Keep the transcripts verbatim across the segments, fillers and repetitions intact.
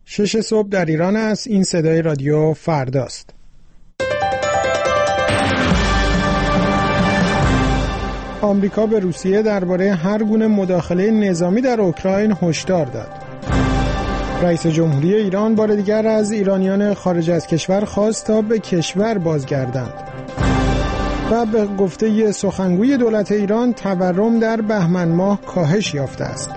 شش صبح در ایران است. این صدای رادیو فرداست. آمریکا به روسیه درباره هر گونه مداخله نظامی در اوکراین هشدار داد. رئیس جمهوری ایران بار دیگر از ایرانیان خارج از کشور خواست تا به کشور بازگردند. و به گفته سخنگوی دولت ایران تورم در بهمن ماه کاهش یافته است.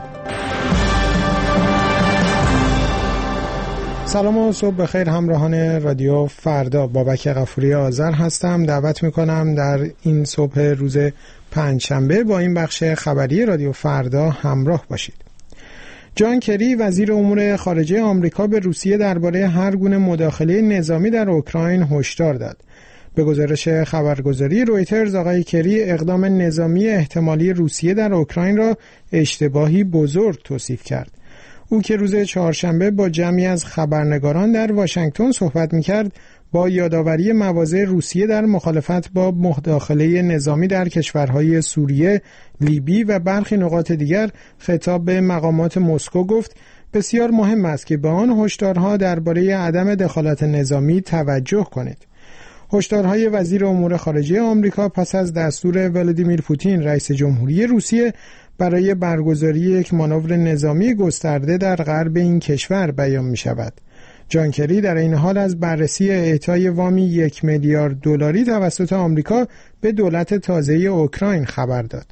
سلام و صبح بخیر همراهان رادیو فردا. بابک غفوری آذر هستم. دعوت میکنم در این صبح روز پنجشنبه با این بخش خبری رادیو فردا همراه باشید. جان کری وزیر امور خارجه آمریکا به روسیه درباره هر گونه مداخله نظامی در اوکراین هشدار داد. به گزارش خبرگزاری رویترز آقای کری اقدام نظامی احتمالی روسیه در اوکراین را اشتباهی بزرگ توصیف کرد. او که روز چهارشنبه با جمعی از خبرنگاران در واشنگتن صحبت می‌کرد، با یادآوری مواضع روسیه در مخالفت با مداخله نظامی در کشورهای سوریه، لیبی و برخی نقاط دیگر خطاب به مقامات مسکو گفت بسیار مهم است که به آن هشدارها درباره عدم دخالت نظامی توجه کنید. هشدارهای وزیر امور خارجه آمریکا پس از دستور ولادیمیر پوتین رئیس جمهوری روسیه برای برگزاری یک مانور نظامی گسترده در غرب این کشور بیان می شود. جان کری در این حال از بررسی اعطای وامی یک میلیارد دلاری توسط آمریکا به دولت تازه اوکراین خبر داد.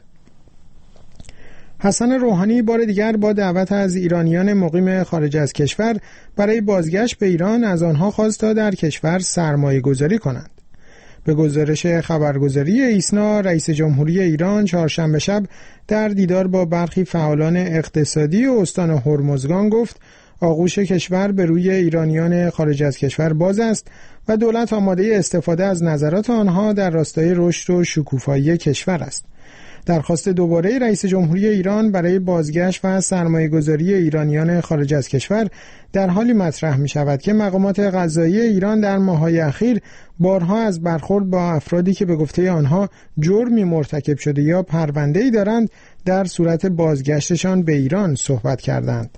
حسن روحانی بار دیگر با دعوت از ایرانیان مقیم خارج از کشور برای بازگشت به ایران از آنها خواست تا در کشور سرمایه گذاری کنند. به گزارش خبرگزاری ایسنا، رئیس جمهوری ایران چهارشنبه شب در دیدار با برخی فعالان اقتصادی استان هرمزگان گفت آغوش کشور به روی ایرانیان خارج از کشور باز است و دولت آماده استفاده از نظرات آنها در راستای رشد و شکوفایی کشور است. درخواست دوباره رئیس جمهوری ایران برای بازگشت و سرمایه‌گذاری ایرانیان خارج از کشور در حالی مطرح می شود که مقامات قضایی ایران در ماه‌های اخیر بارها از برخورد با افرادی که به گفته آنها جرمی مرتکب شده یا پرونده‌ای دارند در صورت بازگشتشان به ایران صحبت کردند.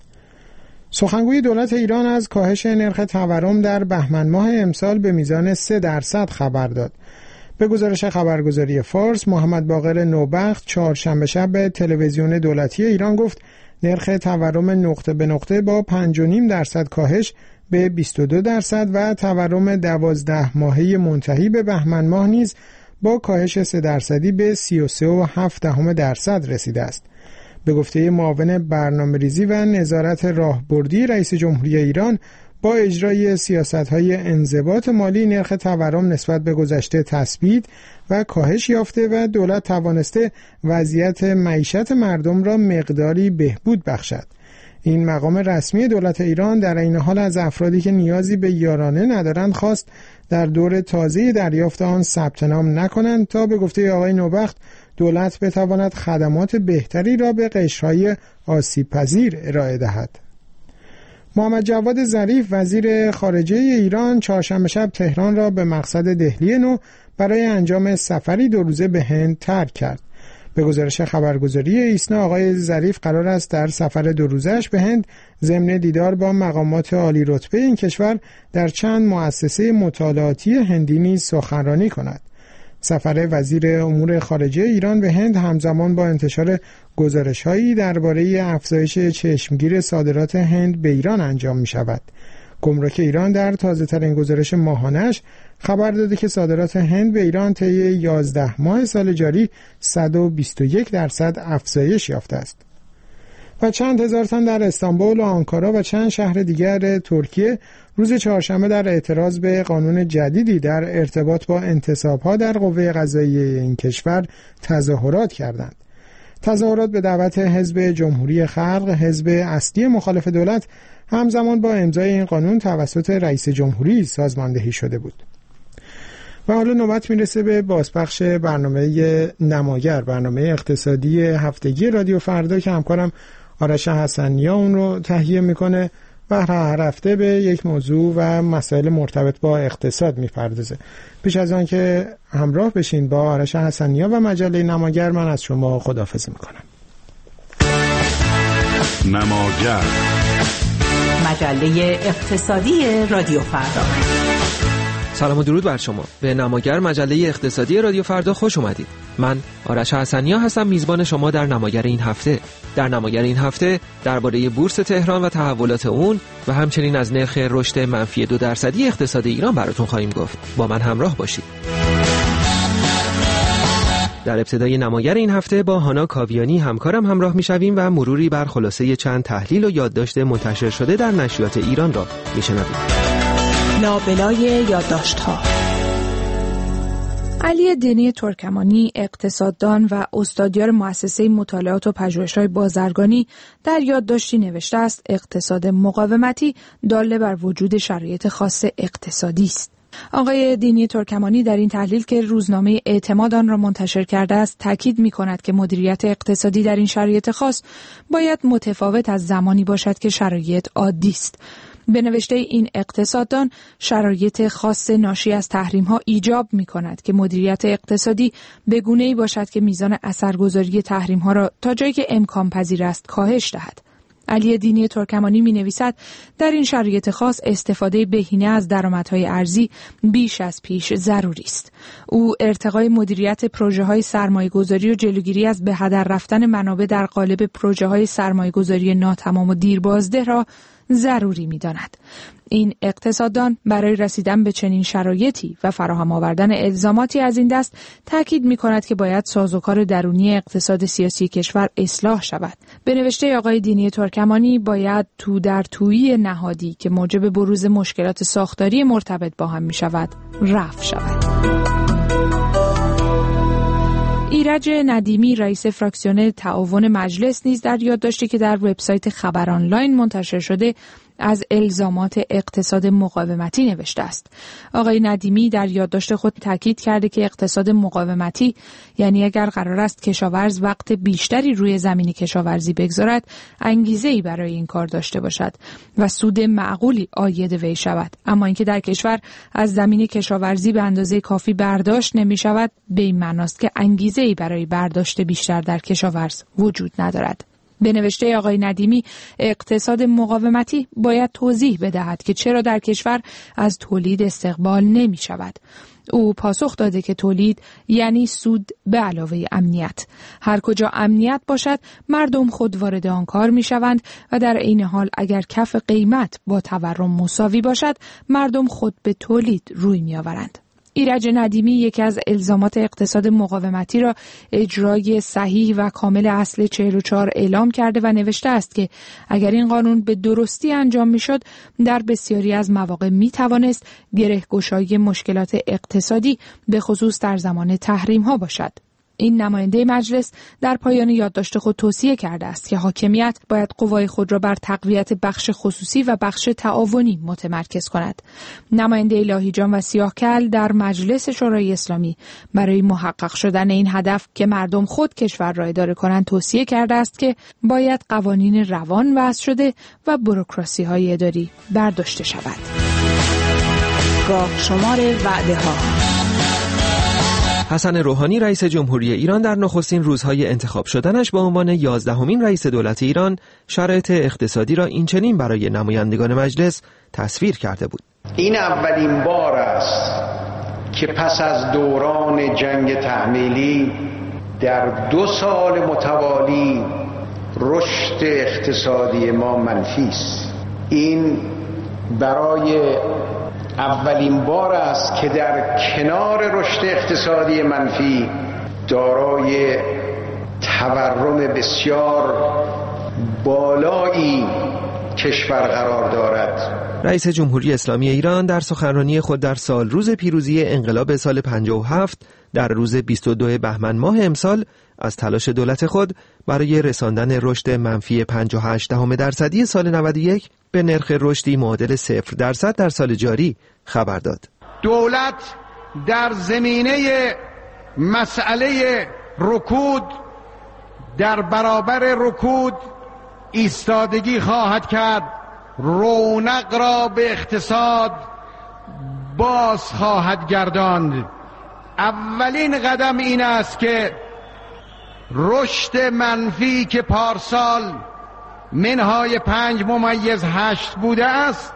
سخنگوی دولت ایران از کاهش نرخ تورم در بهمن ماه امسال به میزان سه درصد خبر داد. به گزارش خبرگزاری فارس، محمد باقر نوبخت چهارشنبه شب به تلویزیون دولتی ایران گفت نرخ تورم نقطه به نقطه با پنج و نیم درصد کاهش به بیست و دو درصد و تورم دوازده ماهه منتهی به بهمن ماه نیز با کاهش سه درصدی به سی و سه و هفت دهم درصد رسیده است. به گفته معاون برنامه‌ریزی و نظارت راهبردی رئیس جمهوری ایران، با اجرای سیاست‌های انضباط مالی نرخ تورم نسبت به گذشته تثبیت و کاهش یافته و دولت توانسته وضعیت معیشت مردم را مقداری بهبود بخشد. این مقام رسمی دولت ایران در این حال از افرادی که نیازی به یارانه ندارند خواست در دور تازه دریافت آن ثبت نام نکنند تا به گفته آقای نوبخت دولت بتواند خدمات بهتری را به قشرهای آسیب‌پذیر ارائه دهد. محمد جواد ظریف وزیر خارجه ایران چهارشنبه شب تهران را به مقصد دهلی نو برای انجام سفری دو روزه به هند ترک کرد. به گزارش خبرگزاری ایسنا آقای ظریف قرار است در سفر دو روزه‌اش به هند ضمن دیدار با مقامات عالی رتبه این کشور در چند مؤسسه مطالعاتی هندی نیز سخنرانی کند. سفر وزیر امور خارجه ایران به هند همزمان با انتشار گزارش‌هایی درباره افزایش چشمگیر صادرات هند به ایران انجام می‌شود. گمرک ایران در تازه‌ترین گزارش ماهانه‌اش خبر داده که صادرات هند به ایران طی یازده ماه سال جاری صد و بیست و یک درصد افزایش یافته است. و چند هزار تن در استانبول و آنکارا و چند شهر دیگر ترکیه روز چهارشنبه در اعتراض به قانون جدیدی در ارتباط با انتصاب‌ها در قوه قضاییه این کشور تظاهرات کردند. تظاهرات به دعوت حزب جمهوری خلق، حزب اصلی مخالف دولت، همزمان با امضای این قانون توسط رئیس جمهوری سازماندهی شده بود. و حالا نوبت میرسه به بازپخش برنامه نماگر، برنامه اقتصادی هفتگی رادیو فردا که همکارم آرش حسنیا اون رو تهیه میکنه و هر هفته به یک موضوع و مسائل مرتبط با اقتصاد میپردازه. پیش از آن که همراه بشین با آرش حسنیا و مجله نماگر، من از شما خداحافظی میکنم. نماگر مجله اقتصادی رادیو فردا. سلام و درود بر شما. به نماگر مجله اقتصادی رادیو فردا خوش اومدید. من آرش حسنیا هستم، میزبان شما در نماگر این هفته. در نماگر این هفته درباره بورس تهران و تحولات اون و همچنین از نرخ رشد منفی دو درصدی اقتصاد ایران براتون خواهیم گفت. با من همراه باشید. در ابتدای نماگر این هفته با هانا کاویانی همکارم همراه میشویم و مروری بر خلاصه چند تحلیل و یادداشت منتشر شده در نشریات ایران را میشنویم. لابلای یادداشت‌ها. علی دینی ترکمانی، اقتصاددان و استادیار مؤسسه مطالعات و پژوهش‌های بازرگانی، در یادداشتی نوشته است اقتصاد مقاومتی داله بر وجود شرایط خاص اقتصادی است. آقای دینی ترکمانی در این تحلیل که روزنامه اعتماد آن را منتشر کرده است تاکید می‌کند که مدیریت اقتصادی در این شرایط خاص باید متفاوت از زمانی باشد که شرایط عادی است. به نوشته این اقتصاددان، شرایط خاص ناشی از تحریم‌ها ایجاب می‌کند که مدیریت اقتصادی به گونه‌ای باشد که میزان اثرگذاری تحریم‌ها را تا جایی که امکان پذیر است کاهش دهد. علی دینی ترکمانی می‌نویسد در این شرایط خاص استفاده بهینه از درآمدهای ارزی بیش از پیش ضروری است. او ارتقای مدیریت پروژه‌های سرمایه‌گذاری و جلوگیری از به هدر رفتن منابع در قالب پروژه‌های سرمایه‌گذاری ناتمام و دیربازده را ضروری می‌داند. این اقتصاددان برای رسیدن به چنین شرایطی و فراهم آوردن الزاماتی از این دست تاکید می‌کند که باید سازوکار درونی اقتصاد سیاسی کشور اصلاح شود. به نوشته آقای دینی ترکمانی باید تو در تویی نهادی که موجب بروز مشکلات ساختاری مرتبط با هم می‌شود رفع شود. ایرج ندیمی، رئیس فراکسیون تعاون مجلس، نیز در یادداشتی که در وبسایت خبر آنلاین منتشر شده از الزامات اقتصاد مقاومتی نوشته است. آقای ندیمی در یادداشت خود تاکید کرده که اقتصاد مقاومتی یعنی اگر قرار است کشاورز وقت بیشتری روی زمین کشاورزی بگذارد، انگیزه‌ای برای این کار داشته باشد و سود معقولی عاید وی شود، اما اینکه در کشور از زمین کشاورزی به اندازه کافی برداشت نمی شود، به این معناست که انگیزه‌ای برای برداشت بیشتر در کشاورز وجود ندارد. به نوشته آقای ندیمی، اقتصاد مقاومتی باید توضیح بدهد که چرا در کشور از تولید استقبال نمی شود. او پاسخ داده که تولید یعنی سود به علاوه امنیت. هر کجا امنیت باشد مردم خود وارد آن کار می شوند و در عین حال اگر کف قیمت با تورم مساوی باشد مردم خود به تولید روی می آورند. ایرج ندیمی یکی از الزامات اقتصاد مقاومتی را اجرای صحیح و کامل اصل چهل و چهار اعلام کرده و نوشته است که اگر این قانون به درستی انجام میشد در بسیاری از مواقع می توانست گره‌گشایی مشکلات اقتصادی به خصوص در زمان تحریم ها باشد. این نماینده مجلس در پایان یادداشت خود توصیه کرده است که حاکمیت باید قوای خود را بر تقویت بخش خصوصی و بخش تعاونی متمرکز کند. نماینده لاهیجان و سیاهکل در مجلس شورای اسلامی برای محقق شدن این هدف که مردم خود کشور را اداره کنند توصیه کرده است که باید قوانین روان وضع شده و بوروکراسی اداری برداشته شود. گاه شمار وعده ها. حسن روحانی رئیس جمهوری ایران در نخستین روزهای انتخاب شدنش به عنوان یازدهمین رئیس دولت ایران شرایط اقتصادی را اینچنین برای نمایندگان مجلس تصویر کرده بود. این اولین بار است که پس از دوران جنگ تحمیلی در دو سال متوالی رشد اقتصادی ما منفی است. این برای اولین بار است که در کنار رشد اقتصادی منفی دارای تورم بسیار بالایی کشور قرار دارد. رئیس جمهوری اسلامی ایران در سخنرانی خود در سال روز پیروزی انقلاب سال پنجاه و هفت در روز بیست و دوم بهمن ماه امسال از تلاش دولت خود برای رساندن رشد منفی پنجاه و هشت دهم درصدی سال نود و یک به نرخ رشدی معادل صفر درصد در سال جاری خبر داد. دولت در زمینه مسئله رکود در برابر رکود ایستادگی خواهد کرد، رونق را به اقتصاد باز خواهد گرداند. اولین قدم این است که رشد منفی که پارسال منهای پنج ممیز هشت بوده است،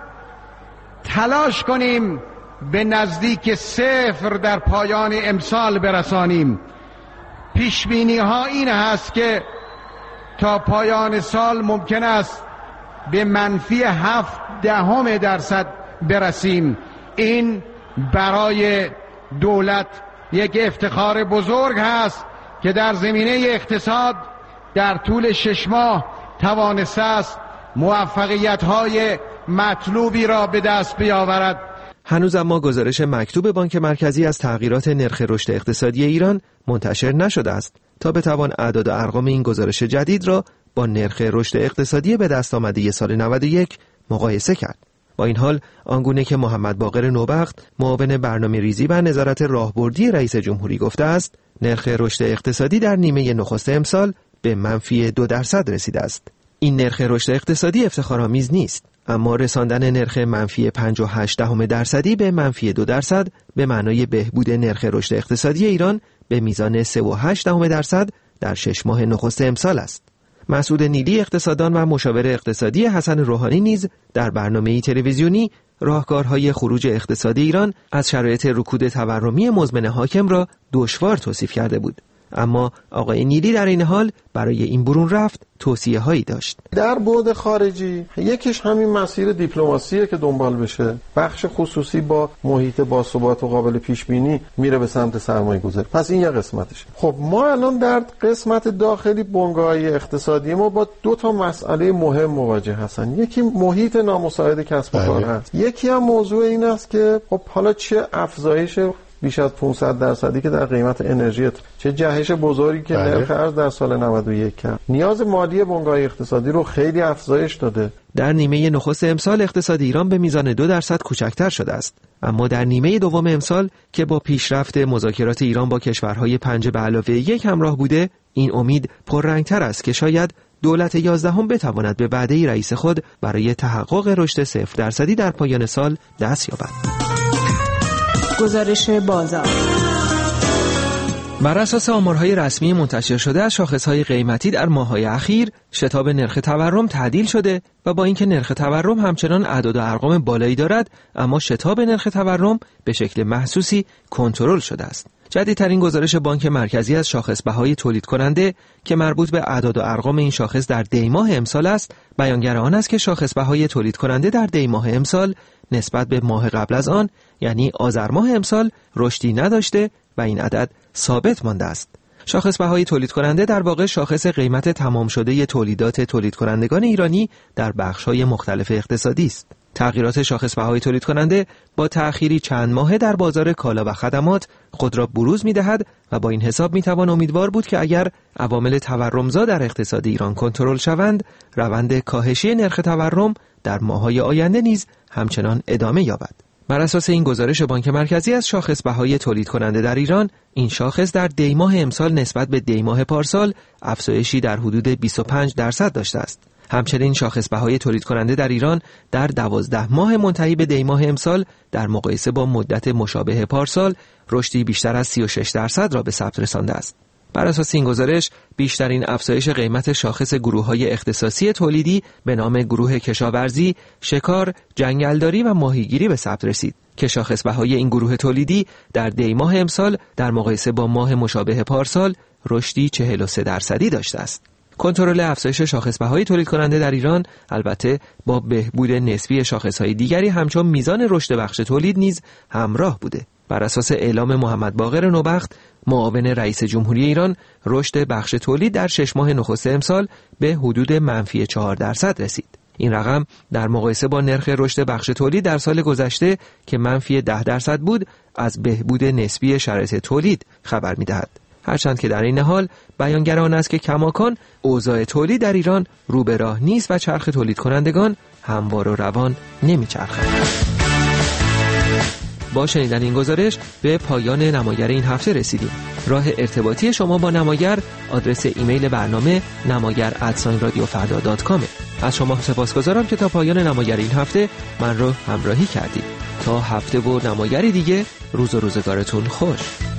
تلاش کنیم به نزدیک صفر در پایان امسال برسانیم. پیش بینی ها این هست که تا پایان سال ممکن است به منفی هفت دهم درصد برسیم. این برای دولت یک افتخار بزرگ هست که در زمینه اقتصاد در طول شش ماه توانسته است موفقیت‌های مطلوبی را به دست بیاورد. هنوز اما گزارش مکتوب بانک مرکزی از تغییرات نرخ رشد اقتصادی ایران منتشر نشده است تا بتوان اعداد و ارقام این گزارش جدید را با نرخ رشد اقتصادی به دست آمده سال نود و یک مقایسه کرد. با این حال آنگونه که محمد باقر نوبخت معاون برنامه ریزی و نظارت راهبردی رئیس جمهوری گفته است، نرخ رشد اقتصادی در نیمه نخست امسال به منفی دو درصد رسیده است. این نرخ رشد اقتصادی افتخارآمیز نیست، اما رساندن نرخ منفی پنج و هشت دهم درصدی به منفی دو درصد به معنای بهبود نرخ رشد اقتصادی ایران به میزان سه و هشت دهم درصد در شش ماه نخست امسال است. مسعود نیلی اقتصاددان و مشاور اقتصادی حسن روحانی نیز در برنامه‌ای تلویزیونی راهکارهای خروج اقتصادی ایران از شرایط رکود تورمی مزمن حاکم را دشوار توصیف کرده بود. اما آقای نیلی در این حال برای این برون رفت توصیه هایی داشت. در بعد خارجی یکیش همین مسیر دیپلماسیه که دنبال بشه. بخش خصوصی با محیط باثبات و قابل پیش بینی میره به سمت سرمایه گذاری. پس این یه قسمتشه. خب ما الان در قسمت داخلی بنگاهی اقتصادی ما با دو تا مسئله مهم مواجه هستن. یکی محیط نامساعد کسب و کار هست. یکی هم موضوع این است که خب حالا چه افزایش بیش از پانصد درصدی که در قیمت انرژی، چه جهش بزرگی که نرخ ارز در سال نود و یک کرد، نیاز مالی بنگاه اقتصادی رو خیلی افزایش داده. در نیمه نخست امسال اقتصاد ایران به میزان دو درصد کوچکتر شده است، اما در نیمه دوم امسال که با پیشرفت مذاکرات ایران با کشورهای پنج به علاوه یک همراه بوده، این امید پررنگتر است که شاید دولت یازدهم بتواند به وعده رئیس خود برای تحقق رشد صفر درصدی در پایان سال دست یابد. گزارش بازار. بر اساس آمارهای رسمی منتشر شده از شاخصهای قیمتی در ماه‌های اخیر، شتاب نرخ تورم تعدیل شده و با اینکه نرخ تورم همچنان اعداد و ارقام بالایی دارد، اما شتاب نرخ تورم به شکل محسوسی کنترل شده است. جدیدترین گزارش بانک مرکزی از شاخص بهای تولید کننده که مربوط به اعداد و ارقام این شاخص در دی ماه امسال است، بیانگر آن است که شاخص بهای تولید کننده در دی ماه امسال نسبت به ماه قبل از آن، یعنی آذر ماه امسال، رشدی نداشته و این عدد ثابت مانده است. شاخص بهای تولید کننده در واقع شاخص قیمت تمام شده تولیدات تولید کنندگان ایرانی در بخش‌های مختلف اقتصادی است. تغییرات شاخص بهای تولید کننده با تأخیری چند ماهه در بازار کالا و خدمات خود را بروز می‌دهد و با این حساب می‌توان امیدوار بود که اگر عوامل تورمزا در اقتصاد ایران کنترل شوند، روند کاهشی نرخ تورم در ماه‌های آینده نیز همچنان ادامه یابد. بر اساس این گزارش بانک مرکزی از شاخص بهای تولید کننده در ایران، این شاخص در دی ماه امسال نسبت به دی ماه پارسال افزایشی در حدود بیست و پنج درصد داشته است. همچنین شاخص بهای تولید کننده در ایران در دوازده ماه منتهی به دی ماه امسال در مقایسه با مدت مشابه پارسال رشدی بیشتر از سی و شش درصد را به ثبت رسانده است. بر اساس این گزارش، بیشترین افزایش قیمت شاخص گروه‌های اختصاصی تولیدی به نام گروه کشاورزی، شکار، جنگلداری و ماهیگیری به ثبت رسید که شاخص بهای این گروه تولیدی در دی ماه امسال در مقایسه با ماه مشابه پارسال رشدی چهل و سه درصدی داشته است. کنترل افزایش شاخص بهای تولید کننده در ایران البته با بهبود نسبی شاخص‌های دیگری همچون میزان رشد بخش تولید نیز همراه بوده. بر اساس اعلام محمد باقر نوبخت، معاون رئیس جمهوری ایران، رشد بخش تولید در شش ماه نخست امسال به حدود منفی چهار درصد رسید. این رقم در مقایسه با نرخ رشد بخش تولید در سال گذشته که منفی ده درصد بود، از بهبود نسبی شرایط تولید خبر می‌دهد. هرچند که در این حال بیانگر آن است که کماکان اوضاع تولید در ایران رو به راه نیست و چرخ تولید کنندگان هموار و روان نمی‌چرخد. با شنیدن این گزارش به پایان نماگر این هفته رسیدیم. راه ارتباطی شما با نماگر آدرس ایمیل برنامه نماگر ات رادیو فردا دات کام. از شما سپاسگزارم که تا پایان نماگر این هفته من رو همراهی کردید. تا هفته و نماگری دیگه، روز و روزگارتون خوش.